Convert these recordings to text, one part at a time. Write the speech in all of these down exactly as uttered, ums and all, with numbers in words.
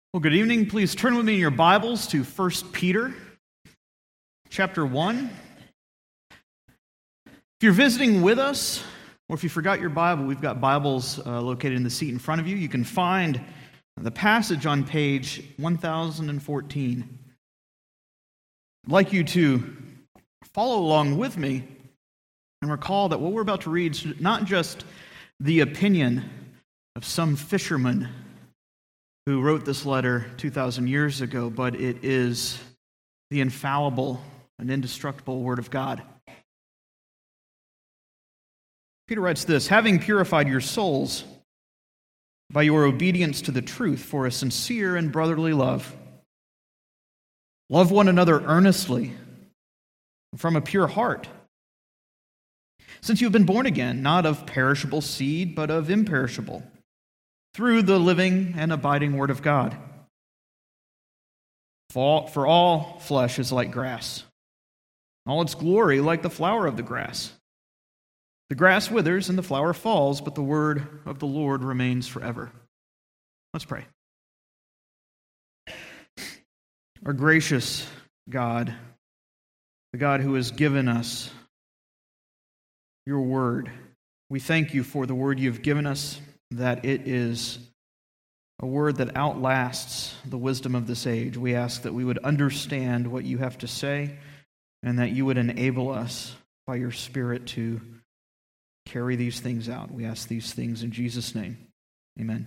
Well, good evening. Please turn with me in your Bibles to First Peter, chapter one. If you're visiting with us, or if you forgot your Bible, we've got Bibles uh, located in the seat in front of you. You can find the passage on page one thousand fourteen. I'd like you to follow along with me and recall that what we're about to read is not just the opinion of some fisherman who wrote this letter two thousand years ago, but it is the infallible and indestructible Word of God. Peter writes this, "Having purified your souls by your obedience to the truth for a sincere and brotherly love, love one another earnestly from a pure heart, since you have been born again, not of perishable seed, but of imperishable, through the living and abiding Word of God. For all flesh is like grass, all its glory like the flower of the grass. The grass withers and the flower falls, but the word of the Lord remains forever." Let's pray. Our gracious God, the God who has given us your word, we thank you for the word you've given us, that it is a word that outlasts the wisdom of this age. We ask that we would understand what you have to say and that you would enable us by your Spirit to carry these things out. We ask these things in Jesus' name. Amen.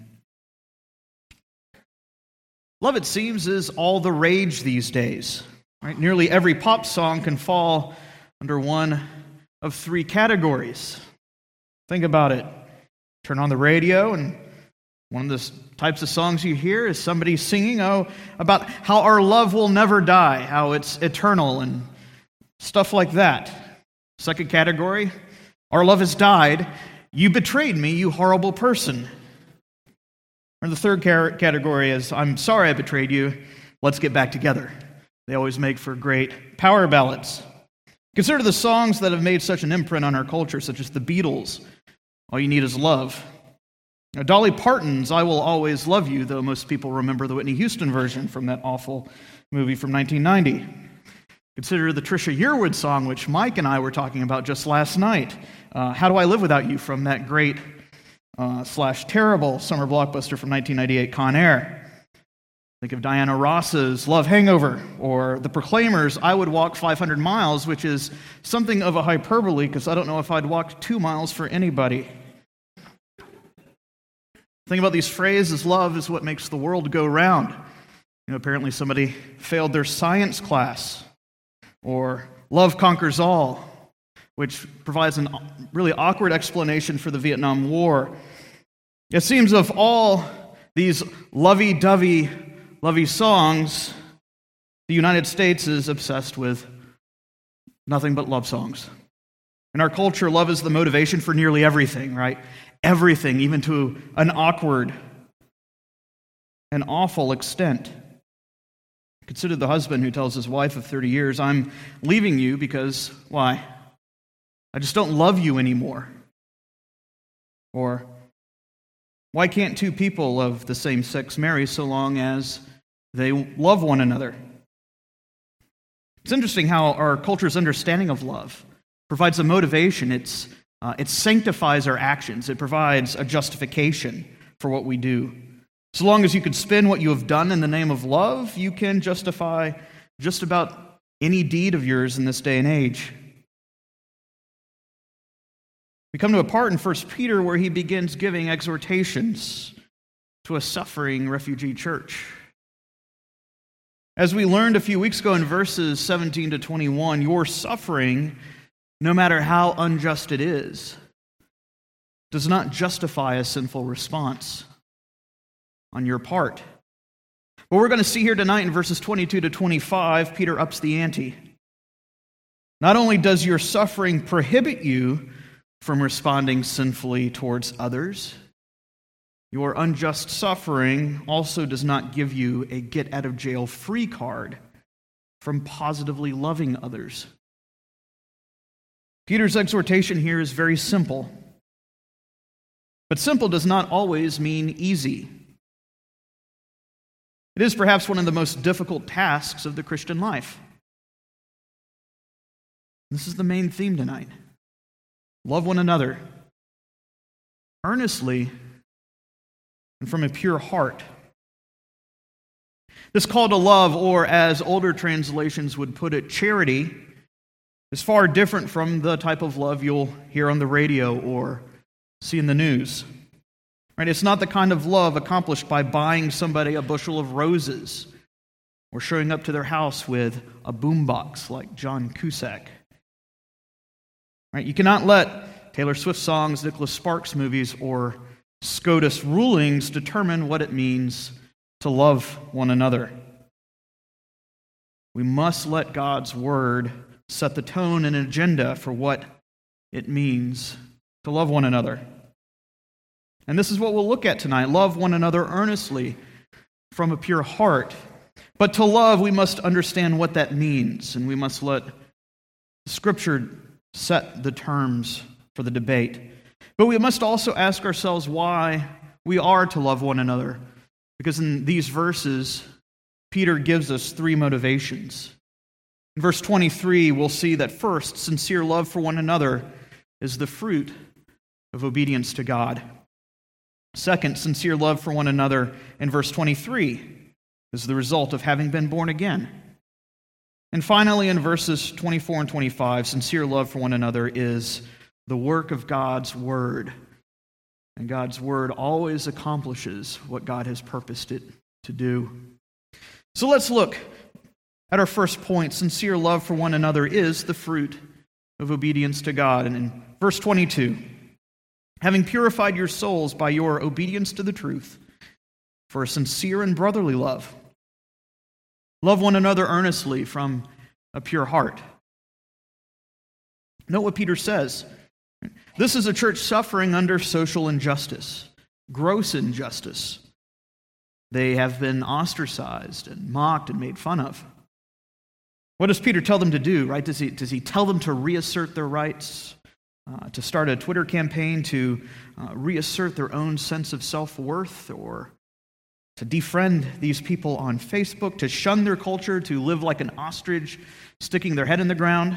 Love, it seems, is all the rage these days. Right? Nearly every pop song can fall under one of three categories. Think about it. Turn on the radio, and one of the types of songs you hear is somebody singing oh, about how our love will never die, how it's eternal, and stuff like that. Second category, our love has died. You betrayed me, you horrible person. Or the third category is, I'm sorry I betrayed you, let's get back together. They always make for great power ballads. Consider the songs that have made such an imprint on our culture, such as the Beatles, All You Need Is Love. Now, Dolly Parton's I Will Always Love You, though most people remember the Whitney Houston version from that awful movie from nineteen ninety. Consider the Trisha Yearwood song, which Mike and I were talking about just last night, uh, How Do I Live Without You, from that great uh, slash terrible summer blockbuster from nineteen ninety-eight, Con Air. Think of Diana Ross's Love Hangover, or The Proclaimers' I Would Walk five hundred miles, which is something of a hyperbole, because I don't know if I'd walk two miles for anybody. Think about these phrases, love is what makes the world go round. You know, apparently somebody failed their science class. Or love conquers all, which provides a really awkward explanation for the Vietnam War. It seems of all these lovey-dovey, lovey songs, the United States is obsessed with nothing but love songs. In our culture, love is the motivation for nearly everything, right? Everything, even to an awkward and awful extent. Consider the husband who tells his wife of thirty years, I'm leaving you because, why? I just don't love you anymore. Or, why can't two people of the same sex marry so long as they love one another? It's interesting how our culture's understanding of love provides a motivation. It's, uh, it sanctifies our actions. It provides a justification for what we do. So long as you can spin what you have done in the name of love, you can justify just about any deed of yours in this day and age. We come to a part in First Peter where he begins giving exhortations to a suffering refugee church. As we learned a few weeks ago in verses seventeen to twenty-one, your suffering, no matter how unjust it is, does not justify a sinful response on your part. What we're going to see here tonight in verses twenty-two to twenty-five, Peter ups the ante. Not only does your suffering prohibit you from responding sinfully towards others, your unjust suffering also does not give you a get-out-of-jail-free card from positively loving others. Peter's exhortation here is very simple. But simple does not always mean easy. It is perhaps one of the most difficult tasks of the Christian life. This is the main theme tonight. Love one another earnestly and from a pure heart. This call to love, or as older translations would put it, charity, is far different from the type of love you'll hear on the radio or see in the news. Right? It's not the kind of love accomplished by buying somebody a bushel of roses or showing up to their house with a boombox like John Cusack. Right? You cannot let Taylor Swift songs, Nicholas Sparks movies, or SCOTUS rulings determine what it means to love one another. We must let God's word set the tone and agenda for what it means to love one another. And this is what we'll look at tonight. Love one another earnestly from a pure heart. But to love, we must understand what that means, and we must let Scripture set the terms for the debate. But we must also ask ourselves why we are to love one another. Because in these verses, Peter gives us three motivations. In verse twenty-three, we'll see that first, sincere love for one another is the fruit of obedience to God. Second, sincere love for one another in verse twenty-three is the result of having been born again. And finally, in verses twenty-four and twenty-five, sincere love for one another is the work of God's word. And God's word always accomplishes what God has purposed it to do. So let's look at our first point. Sincere love for one another is the fruit of obedience to God. And in verse twenty-two, having purified your souls by your obedience to the truth for a sincere and brotherly love, love one another earnestly from a pure heart. Note what Peter says. This is a church suffering under social injustice, gross injustice. They have been ostracized and mocked and made fun of. What does Peter tell them to do, right? Does he, does he tell them to reassert their rights, uh, to start a Twitter campaign to uh, reassert their own sense of self-worth, or to defriend these people on Facebook, to shun their culture, to live like an ostrich, sticking their head in the ground?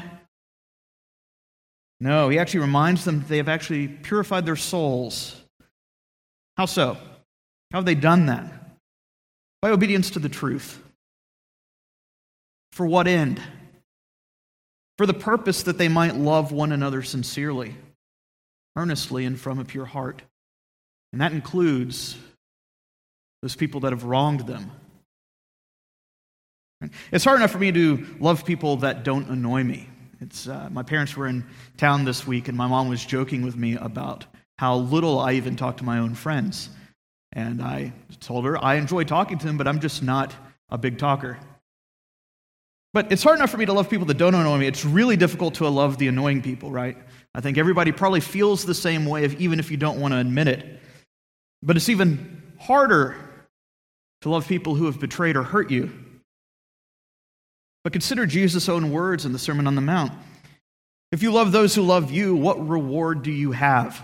No, he actually reminds them that they have actually purified their souls. How so? How have they done that? By obedience to the truth. For what end? For the purpose that they might love one another sincerely, earnestly, and from a pure heart. And that includes those people that have wronged them. It's hard enough for me to love people that don't annoy me. It's uh, my parents were in town this week, and my mom was joking with me about how little I even talk to my own friends. And I told her I enjoy talking to them, but I'm just not a big talker. But it's hard enough for me to love people that don't annoy me. It's really difficult to love the annoying people, right? I think everybody probably feels the same way, if, even if you don't want to admit it. But it's even harder to love people who have betrayed or hurt you. But consider Jesus' own words in the Sermon on the Mount. If you love those who love you, what reward do you have?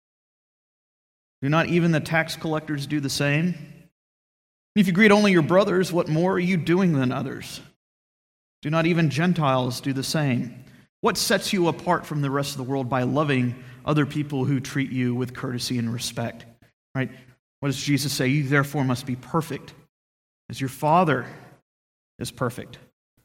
Do not even the tax collectors do the same? If you greet only your brothers, what more are you doing than others? Do not even Gentiles do the same? What sets you apart from the rest of the world by loving other people who treat you with courtesy and respect? Right? What does Jesus say? You therefore must be perfect, as your Father is perfect.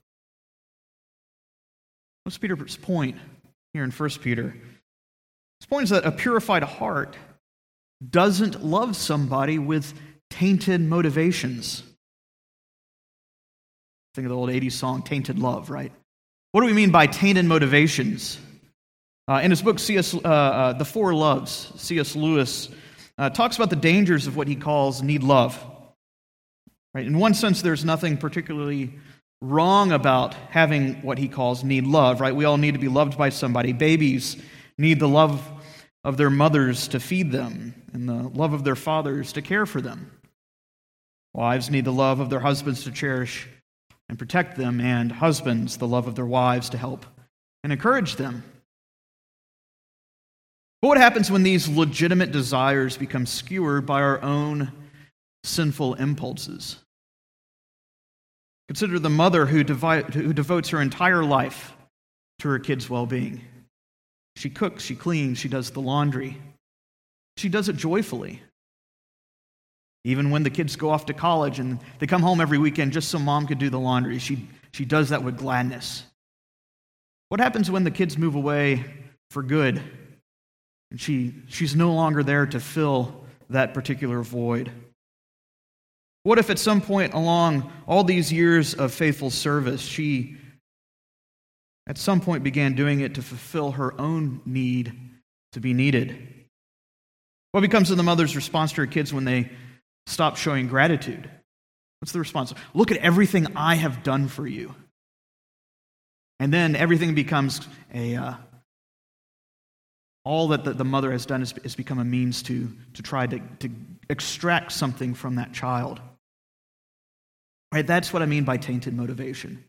What's Peter's point here in First Peter? His point is that a purified heart doesn't love somebody with tainted motivations. Think of the old eighties song, Tainted Love, right? What do we mean by tainted motivations? Uh, in his book, C S, uh, uh, The Four Loves, C S Lewis uh, talks about the dangers of what he calls need love. Right? In one sense, there's nothing particularly wrong about having what he calls need love, right? We all need to be loved by somebody. Babies need the love of their mothers to feed them and the love of their fathers to care for them. Wives need the love of their husbands to cherish and protect them, and husbands the love of their wives to help and encourage them. But what happens when these legitimate desires become skewered by our own sinful impulses? Consider the mother who, devi- who devotes her entire life to her kids' well-being. She cooks, she cleans, she does the laundry. She does it joyfully. Even when the kids go off to college and they come home every weekend just so mom could do the laundry, she, she does that with gladness. What happens when the kids move away for good and she, she's no longer there to fill that particular void? What if at some point along all these years of faithful service, she at some point began doing it to fulfill her own need to be needed? What becomes of the mother's response to her kids when they stop showing gratitude? What's the response? Look at everything I have done for you. And then everything becomes a, uh, all that the, the mother has done is, is become a means to, to try to, to extract something from that child. Right? That's what I mean by tainted motivation.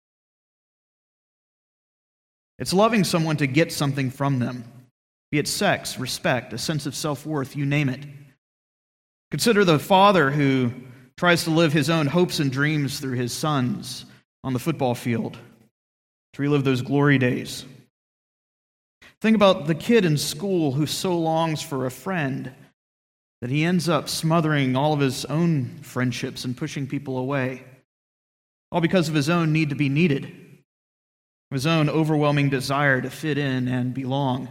It's loving someone to get something from them, be it sex, respect, a sense of self-worth, you name it. Consider the father who tries to live his own hopes and dreams through his sons on the football field to relive those glory days. Think about the kid in school who so longs for a friend that he ends up smothering all of his own friendships and pushing people away, all because of his own need to be needed, his own overwhelming desire to fit in and belong.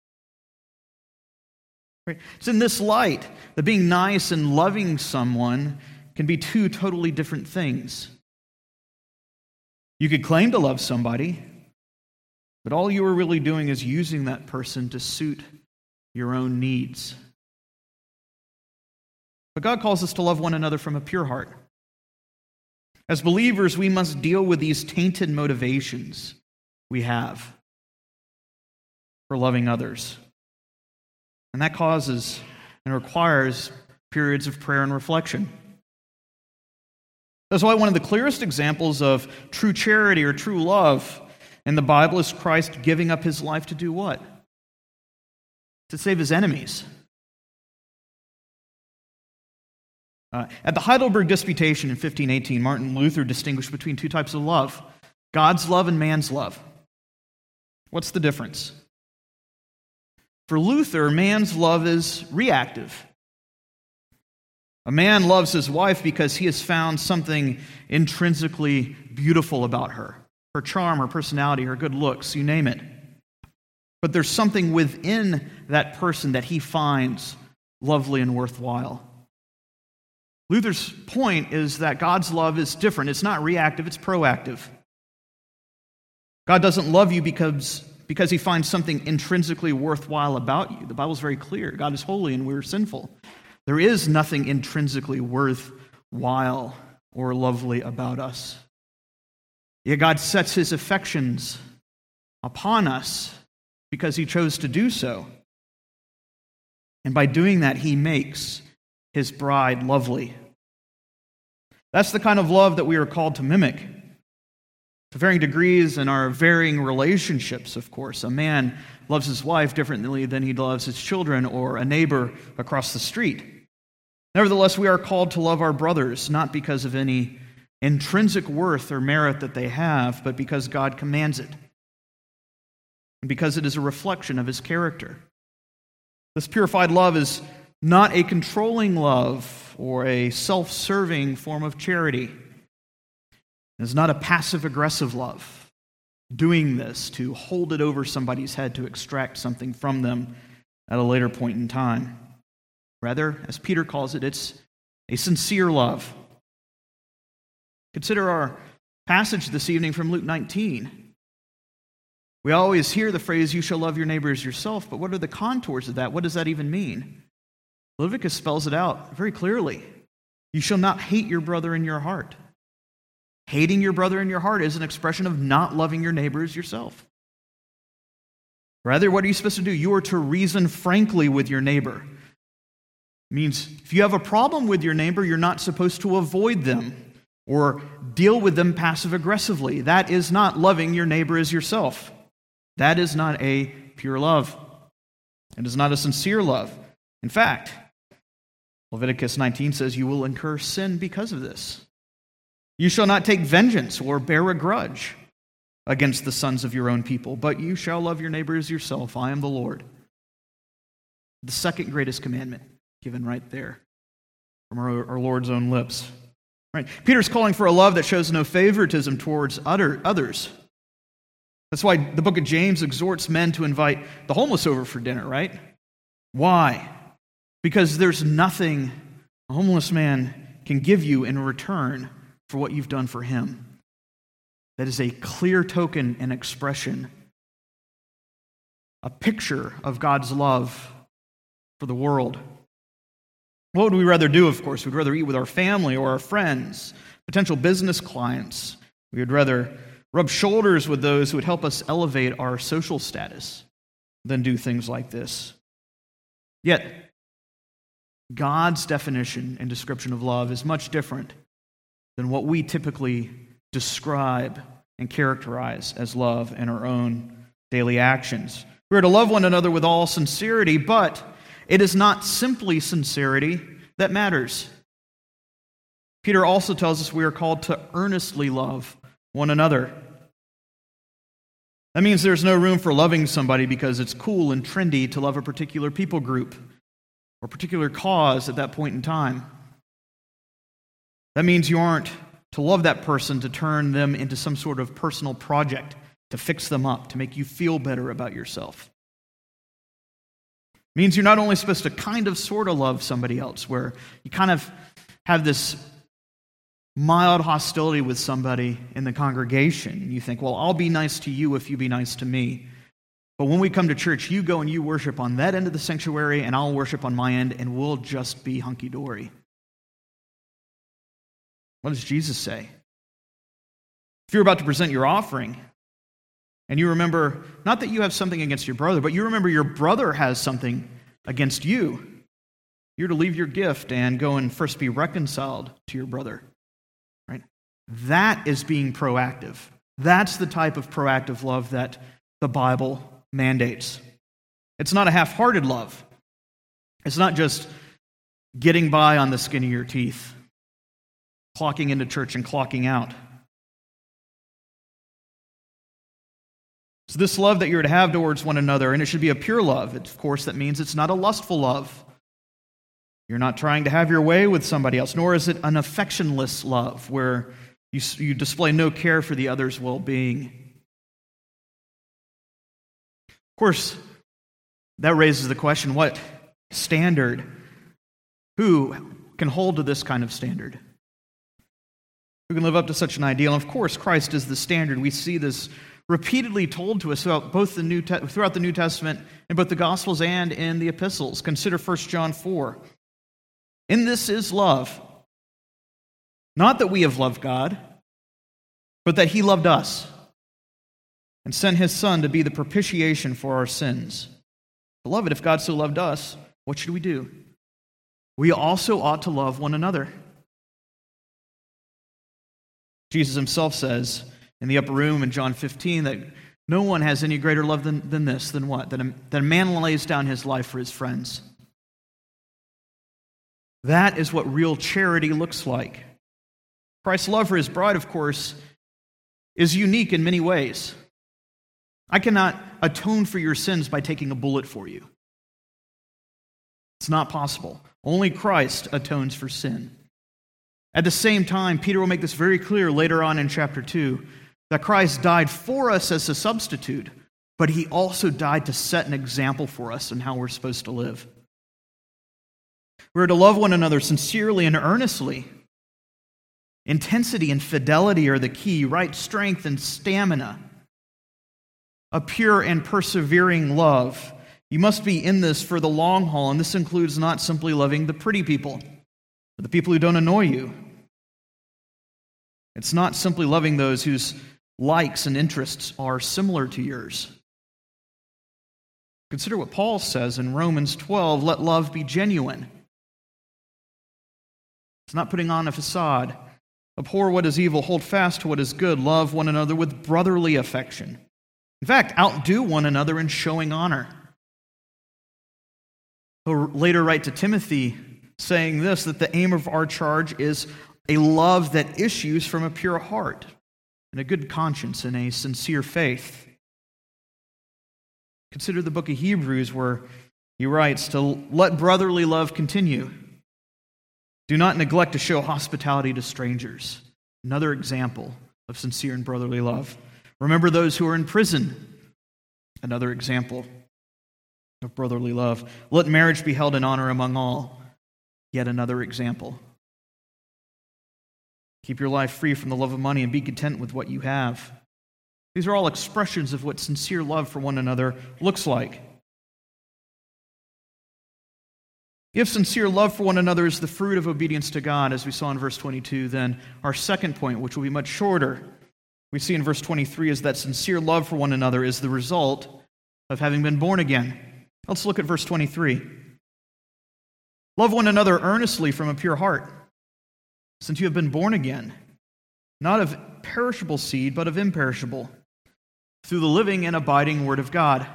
It's in this light that being nice and loving someone can be two totally different things. You could claim to love somebody, but all you are really doing is using that person to suit your own needs. But God calls us to love one another from a pure heart. As believers, we must deal with these tainted motivations we have for loving others. And that causes and requires periods of prayer and reflection. That's why one of the clearest examples of true charity or true love in the Bible is Christ giving up his life to do what? To save his enemies. Uh, at the Heidelberg Disputation in fifteen eighteen, Martin Luther distinguished between two types of love, God's love and man's love. What's the difference? For Luther, man's love is reactive. A man loves his wife because he has found something intrinsically beautiful about her. Her charm, her personality, her good looks, you name it. But there's something within that person that he finds lovely and worthwhile. Luther's point is that God's love is different. It's not reactive, it's proactive. God doesn't love you because, because he finds something intrinsically worthwhile about you. The Bible's very clear. God is holy and we're sinful. There is nothing intrinsically worthwhile or lovely about us. Yet God sets his affections upon us because he chose to do so. And by doing that, he makes his bride lovely. That's the kind of love that we are called to mimic. To varying degrees in our varying relationships, of course. A man loves his wife differently than he loves his children or a neighbor across the street. Nevertheless, we are called to love our brothers, not because of any intrinsic worth or merit that they have, but because God commands it, and because it is a reflection of his character. This purified love is not a controlling love or a self-serving form of charity. It is not a passive-aggressive love, doing this to hold it over somebody's head to extract something from them at a later point in time. Rather, as Peter calls it, it's a sincere love. Consider our passage this evening from Luke nineteen. We always hear the phrase, you shall love your neighbor as yourself, but what are the contours of that? What does that even mean? Leviticus spells it out very clearly. You shall not hate your brother in your heart. Hating your brother in your heart is an expression of not loving your neighbor as yourself. Rather, what are you supposed to do? You are to reason frankly with your neighbor. It means if you have a problem with your neighbor, you're not supposed to avoid them or deal with them passive-aggressively. That is not loving your neighbor as yourself. That is not a pure love. It is not a sincere love. In fact, Leviticus nineteen says you will incur sin because of this. You shall not take vengeance or bear a grudge against the sons of your own people, but you shall love your neighbor as yourself. I am the Lord. The second greatest commandment given right there from our, our Lord's own lips. Right? Peter's calling for a love that shows no favoritism towards other, others. That's why the book of James exhorts men to invite the homeless over for dinner, right? Why? Because there's nothing a homeless man can give you in return for what you've done for him. That is a clear token and expression, a picture of God's love for the world. What would we rather do, of course? We'd rather eat with our family or our friends, potential business clients. We would rather rub shoulders with those who would help us elevate our social status than do things like this. Yet, God's definition and description of love is much different than what we typically describe and characterize as love in our own daily actions. We are to love one another with all sincerity, but it is not simply sincerity that matters. Peter also tells us we are called to earnestly love one another. That means there's no room for loving somebody because it's cool and trendy to love a particular people group or particular cause at that point in time. That means you aren't to love that person to turn them into some sort of personal project, to fix them up, to make you feel better about yourself. It means you're not only supposed to kind of sort of love somebody else, where you kind of have this mild hostility with somebody in the congregation, and you think, well, I'll be nice to you if you be nice to me. But when we come to church, you go and you worship on that end of the sanctuary, and I'll worship on my end, and we'll just be hunky-dory. What does Jesus say? If you're about to present your offering, and you remember, not that you have something against your brother, but you remember your brother has something against you, you're to leave your gift and go and first be reconciled to your brother. Right? That is being proactive. That's the type of proactive love that the Bible mandates. It's not a half-hearted love. It's not just getting by on the skin of your teeth, clocking into church and clocking out. So this love that you're to have towards one another, and it should be a pure love. Of course, that means it's not a lustful love. You're not trying to have your way with somebody else, nor is it an affectionless love where you, you display no care for the other's well-being. Of course, that raises the question, what standard? Who can hold to this kind of standard? Who can live up to such an ideal? And of course, Christ is the standard. We see this repeatedly told to us throughout both the New Te- throughout the New Testament in both the Gospels and in the epistles. Consider First John four. In this is love, not that we have loved God, but that He loved us and sent His Son to be the propitiation for our sins. Beloved, if God so loved us, what should we do? We also ought to love one another. Jesus Himself says in the upper room in John fifteen that no one has any greater love than, than this, than what? That a, that a man lays down his life for his friends. That is what real charity looks like. Christ's love for His bride, of course, is unique in many ways. I cannot atone for your sins by taking a bullet for you. It's not possible. Only Christ atones for sin. At the same time, Peter will make this very clear later on in chapter two, that Christ died for us as a substitute, but He also died to set an example for us in how we're supposed to live. We're to love one another sincerely and earnestly. Intensity and fidelity are the key, right strength and stamina. A pure and persevering love. You must be in this for the long haul, and this includes not simply loving the pretty people, or the people who don't annoy you. It's not simply loving those whose likes and interests are similar to yours. Consider what Paul says in Romans twelve, let love be genuine. It's not putting on a facade. Abhor what is evil, hold fast to what is good, love one another with brotherly affection. In fact, outdo one another in showing honor. He'll later write to Timothy saying this, that the aim of our charge is a love that issues from a pure heart and a good conscience and a sincere faith. Consider the book of Hebrews where he writes to let brotherly love continue. Do not neglect to show hospitality to strangers. Another example of sincere and brotherly love. Remember those who are in prison. Another example of brotherly love. Let marriage be held in honor among all. Yet another example. Keep your life free from the love of money and be content with what you have. These are all expressions of what sincere love for one another looks like. If sincere love for one another is the fruit of obedience to God, as we saw in verse twenty-two, then our second point, which will be much shorter, we see in verse twenty-three, is that sincere love for one another is the result of having been born again. Let's look at verse twenty-three. Love one another earnestly from a pure heart, since you have been born again, not of perishable seed, but of imperishable, through the living and abiding Word of God.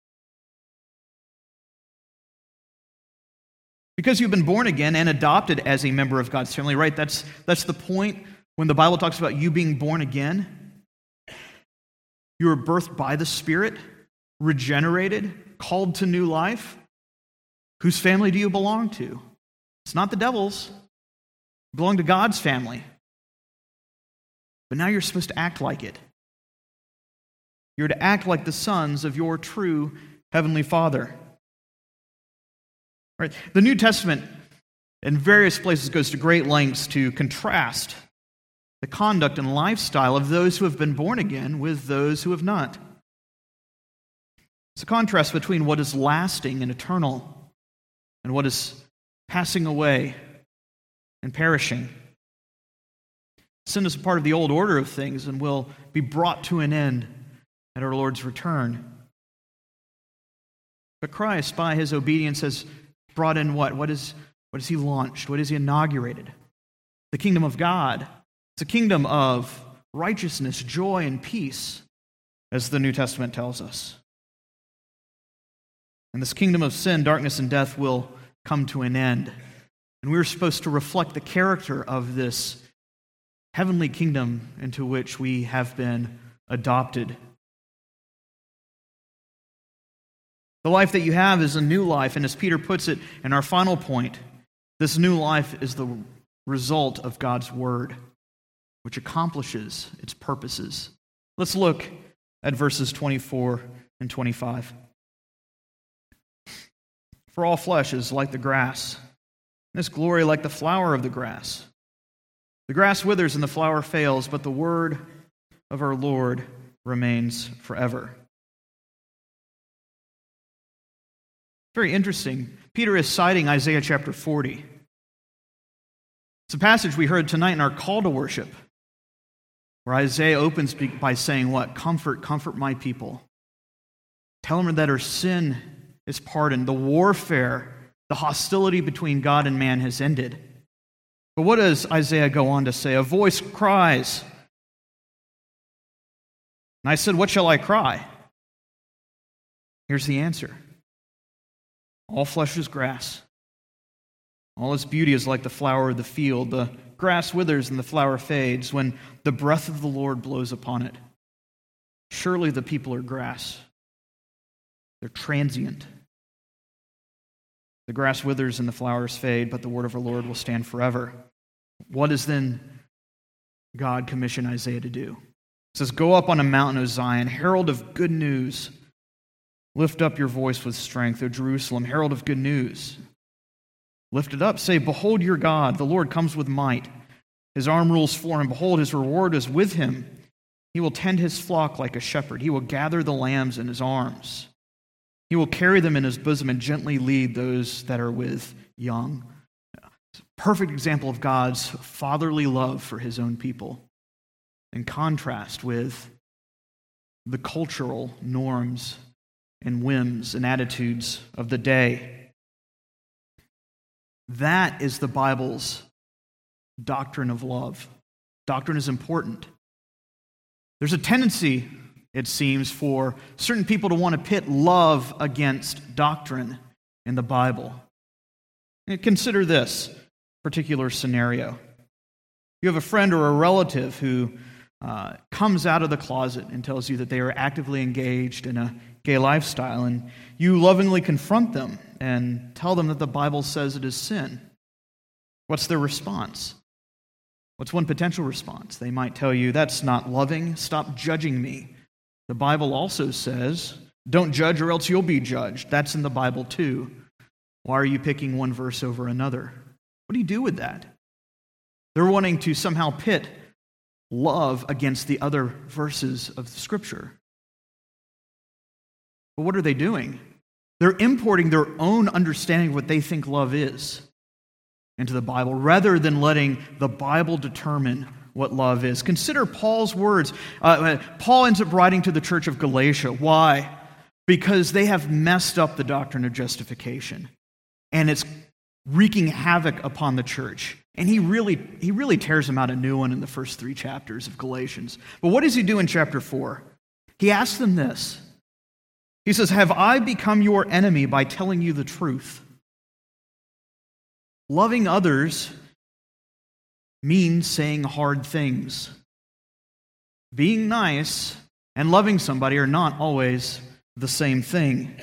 Because you've been born again and adopted as a member of God's family, right? That's, that's the point when the Bible talks about you being born again. You were birthed by the Spirit, regenerated, called to new life. Whose family do you belong to? It's not the devil's. You belong to God's family. But now you're supposed to act like it. You're to act like the sons of your true Heavenly Father. Right? The New Testament in various places goes to great lengths to contrast the conduct and lifestyle of those who have been born again with those who have not. It's a contrast between what is lasting and eternal and what is passing away and perishing. Sin is a part of the old order of things and will be brought to an end at our Lord's return. But Christ, by his obedience, has brought in what? What is, what has he launched? What has he inaugurated? The kingdom of God. It's a kingdom of righteousness, joy, and peace, as the New Testament tells us. And this kingdom of sin, darkness, and death will come to an end. And we're supposed to reflect the character of this heavenly kingdom into which we have been adopted. The life that you have is a new life, and as Peter puts it in our final point, this new life is the result of God's word, which accomplishes its purposes. Let's look at verses twenty-four and twenty-five. For all flesh is like the grass, and its glory like the flower of the grass. The grass withers and the flower fails, but the word of our Lord remains forever. Very interesting. Peter is citing Isaiah chapter forty. It's a passage we heard tonight in our call to worship, where Isaiah opens by saying what? Comfort, comfort my people. Tell them that our sin is pardoned. The warfare, the hostility between God and man has ended. But what does Isaiah go on to say? A voice cries. And I said, what shall I cry? Here's the answer. All flesh is grass. All its beauty is like the flower of the field. The grass withers and the flower fades when the breath of the Lord blows upon it. Surely the people are grass. They're transient. The grass withers and the flowers fade, but the word of our Lord will stand forever. What does then God commission Isaiah to do? It says, go up on a mountain, O Zion, herald of good news. Lift up your voice with strength, O Jerusalem, herald of good news. Lift it up, say, behold your God, the Lord comes with might. His arm rules for him. Behold, his reward is with him. He will tend his flock like a shepherd. He will gather the lambs in his arms. He will carry them in his bosom and gently lead those that are with young. Perfect example of God's fatherly love for his own people, in contrast with the cultural norms and whims and attitudes of the day. That is the Bible's doctrine of love. Doctrine is important. There's a tendency, it seems, for certain people to want to pit love against doctrine in the Bible. And consider this particular scenario. You have a friend or a relative who uh, comes out of the closet and tells you that they are actively engaged in a gay lifestyle, and you lovingly confront them and tell them that the Bible says it is sin. What's their response? What's one potential response? They might tell you, that's not loving, stop judging me. The Bible also says, don't judge or else you'll be judged. That's in the Bible too. Why are you picking one verse over another? What do you do with that? They're wanting to somehow pit love against the other verses of the Scripture. But what are they doing? They're importing their own understanding of what they think love is into the Bible, rather than letting the Bible determine what love is. Consider Paul's words. Uh, Paul ends up writing to the church of Galatia. Why? Because they have messed up the doctrine of justification, and it's wreaking havoc upon the church. And he really, he really tears them out a new one in the first three chapters of Galatians. But what does he do in chapter four? He asks them this. He says, have I become your enemy by telling you the truth? Loving others means saying hard things. Being nice and loving somebody are not always the same thing.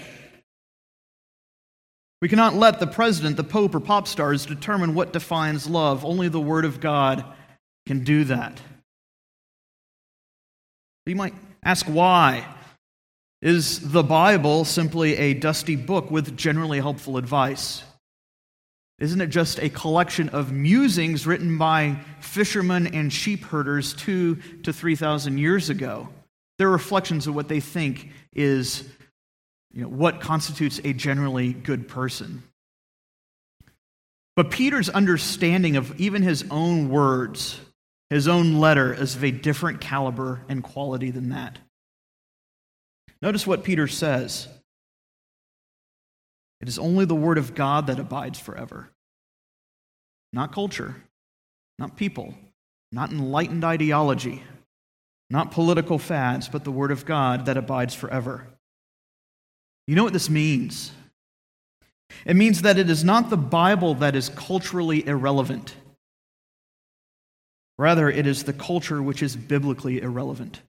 We cannot let the president, the pope, or pop stars determine what defines love. Only the Word of God can do that. You might ask why. Is the Bible simply a dusty book with generally helpful advice? Isn't it just a collection of musings written by fishermen and sheep herders two to three thousand years ago? They're reflections of what they think is, you know, what constitutes a generally good person. But Peter's understanding of even his own words, his own letter, is of a different caliber and quality than that. Notice what Peter says. It is only the Word of God that abides forever. Not culture, not people, not enlightened ideology, not political fads, but the Word of God that abides forever. You know what this means? It means that it is not the Bible that is culturally irrelevant. Rather, it is the culture which is biblically irrelevant.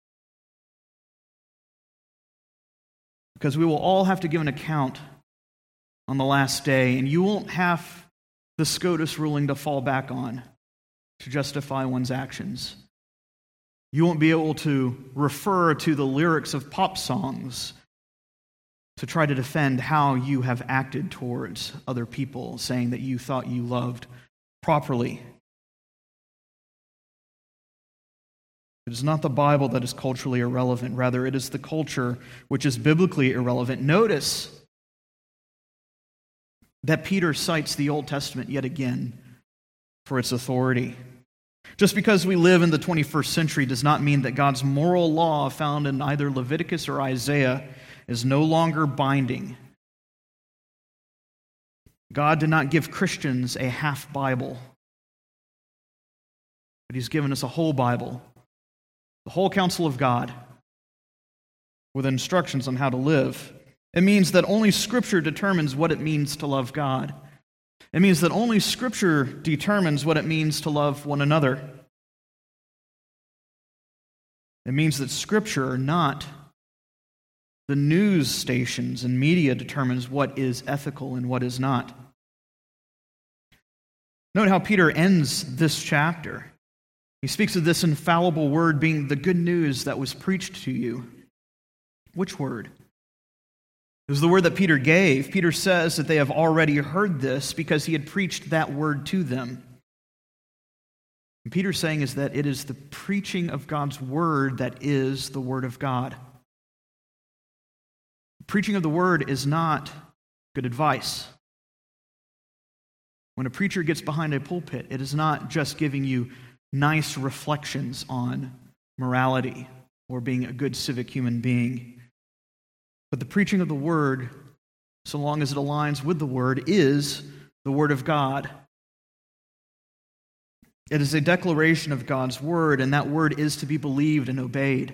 Because we will all have to give an account on the last day, and you won't have the SCOTUS ruling to fall back on to justify one's actions. You won't be able to refer to the lyrics of pop songs to try to defend how you have acted towards other people, saying that you thought you loved properly. It is not the Bible that is culturally irrelevant. Rather, it is the culture which is biblically irrelevant. Notice that Peter cites the Old Testament yet again for its authority. Just because we live in the twenty-first century does not mean that God's moral law found in either Leviticus or Isaiah is no longer binding. God did not give Christians a half Bible, but He's given us a whole Bible, the whole counsel of God, with instructions on how to live. It means that only Scripture determines what it means to love God. It means that only Scripture determines what it means to love one another. It means that Scripture, not the news stations and media, determines what is ethical and what is not. Note how Peter ends this chapter. He speaks of this infallible word being the good news that was preached to you. Which word? It was the word that Peter gave. Peter says that they have already heard this because he had preached that word to them. And Peter's saying is that it is the preaching of God's word that is the word of God. The preaching of the word is not good advice. When a preacher gets behind a pulpit, it is not just giving you nice reflections on morality or being a good civic human being. But the preaching of the Word, so long as it aligns with the Word, is the Word of God. It is a declaration of God's Word, and that Word is to be believed and obeyed.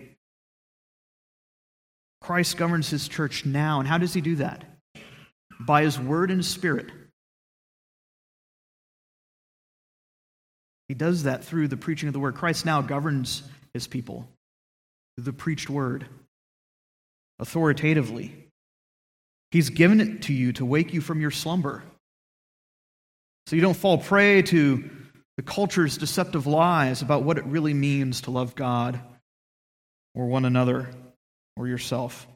Christ governs His church now, and how does He do that? By His Word and His Spirit. He does that through the preaching of the word. Christ now governs his people through the preached word, authoritatively. He's given it to you to wake you from your slumber, so you don't fall prey to the culture's deceptive lies about what it really means to love God or one another or yourself.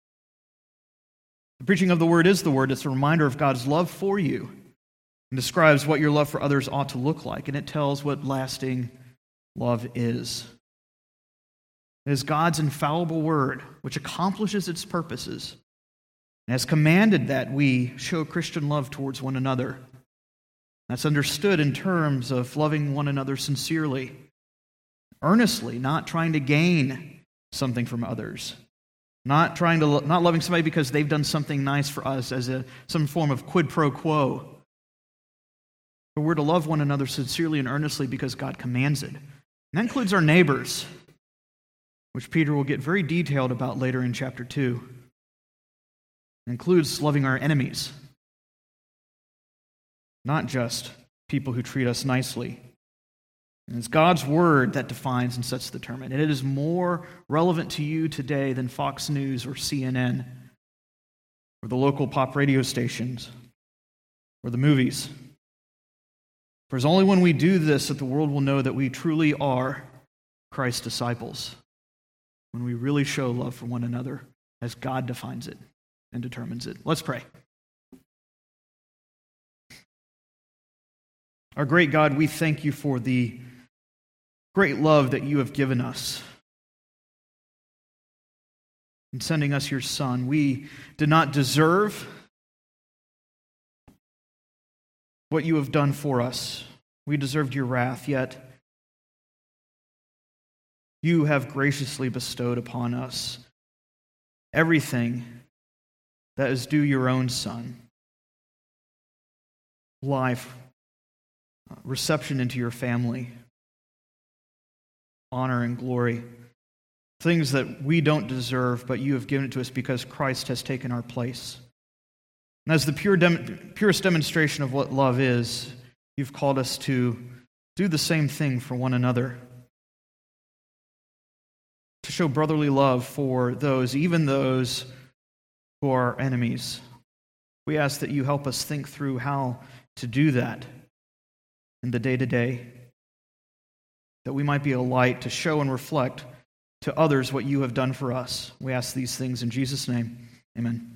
The preaching of the word is the word. It's a reminder of God's love for you and describes what your love for others ought to look like, and it tells what lasting love is. It is God's infallible word which accomplishes its purposes and has commanded that we show Christian love towards one another. That's understood in terms of loving one another sincerely, earnestly, not trying to gain something from others, not trying to not loving somebody because they've done something nice for us as a some form of quid pro quo. But we're to love one another sincerely and earnestly because God commands it. And that includes our neighbors, which Peter will get very detailed about later in chapter two. It includes loving our enemies, not just people who treat us nicely. And it's God's word that defines and sets the term. And it is more relevant to you today than Fox News or C N N or the local pop radio stations or the movies. For it's only when we do this that the world will know that we truly are Christ's disciples, when we really show love for one another as God defines it and determines it. Let's pray. Our great God, we thank you for the great love that you have given us in sending us your Son. We did not deserve what you have done for us. We deserved your wrath, yet you have graciously bestowed upon us everything that is due your own Son: life, reception into your family, honor and glory, things that we don't deserve, but you have given it to us because Christ has taken our place. And as the pure dem- purest demonstration of what love is, you've called us to do the same thing for one another, to show brotherly love for those, even those who are enemies. We ask that you help us think through how to do that in the day-to-day, that we might be a light to show and reflect to others what you have done for us. We ask these things in Jesus' name. Amen.